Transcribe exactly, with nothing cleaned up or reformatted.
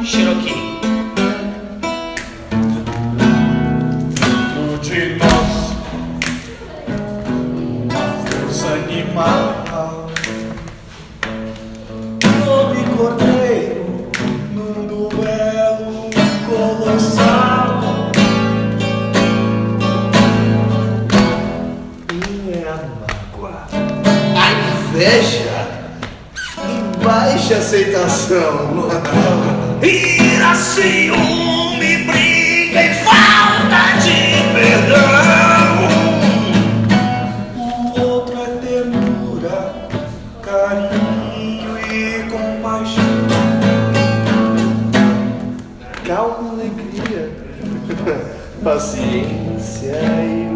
Cherokee. Dentro de nós, uma força animal. Lobo cordeiro num duelo colossal. Minha mágoa, a inveja e baixa aceitação. Ira, ciúme, briga e falta de perdão. O outro é ternura, carinho e compaixão. Calma, alegria, paciência e